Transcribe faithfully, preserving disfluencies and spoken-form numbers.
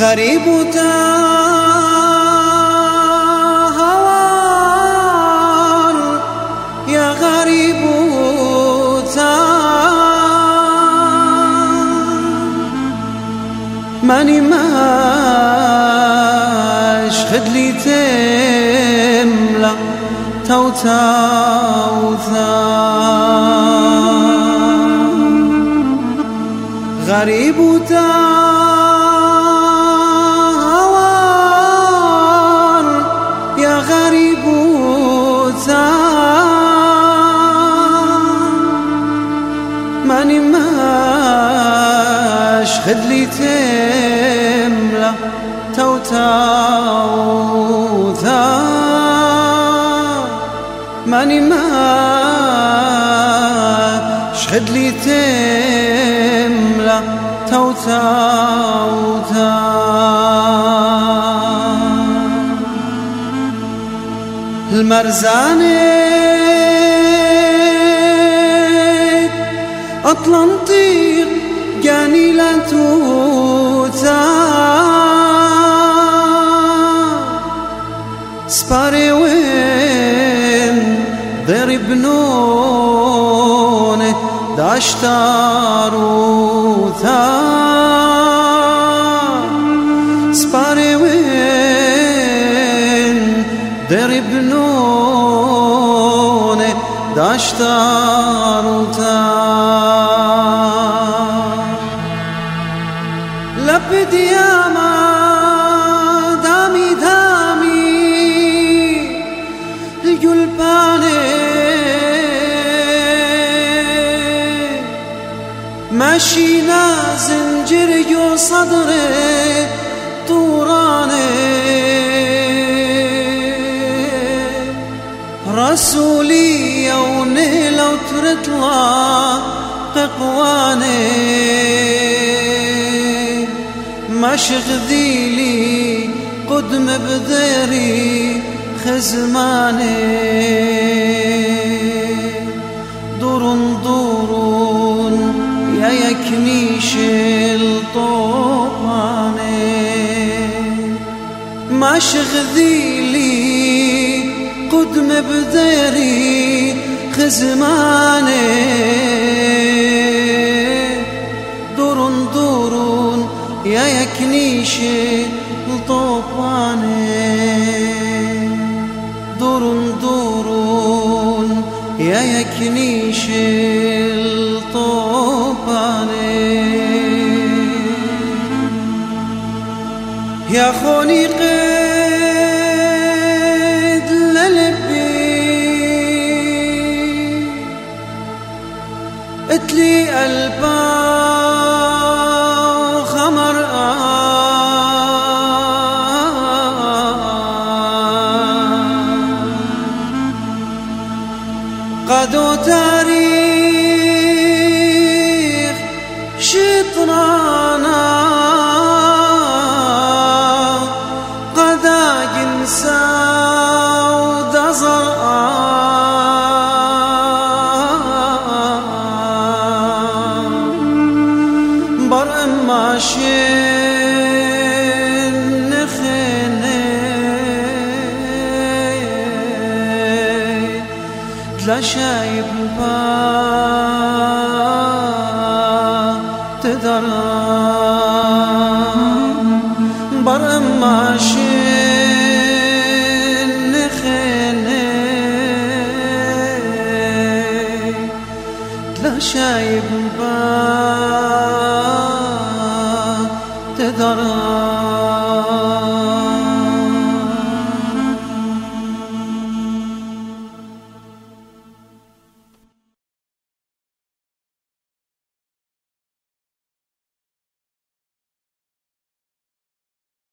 غريب تهوار يا غريب ماني ماش خدلي تملا تو تو غريب تهوار يا غريب ماني ماش خدلي تملا تو تو ماني ماش خدلي تملا تو تو المرزانة أطلنطيق جانيلة توتا سباري وين ضرب نونة داشتاروتا سباري وين ضرب نونة داشتاروتا لبدي يا ما دامي دامي القلباني ماشي زنجر جو صدري طوراني رسولي يوني لو ترطلع ققواني ماش غذيلي قدم بذيري خزماني دورن دورن يا يكنيش الطوباني ماش غذيلي قدم بذيري خزماني دورن دورن يا يكنيش الطوباني دورن دورن يا يكنيش الطوباني يا خوني قيد للبي اتلي قلبا خمر قدو تاريخ شطرانا قدا جنسا ودزر برم ماشين نخني تلا شايب با تدرى برم ماشين نخني تلا شايب با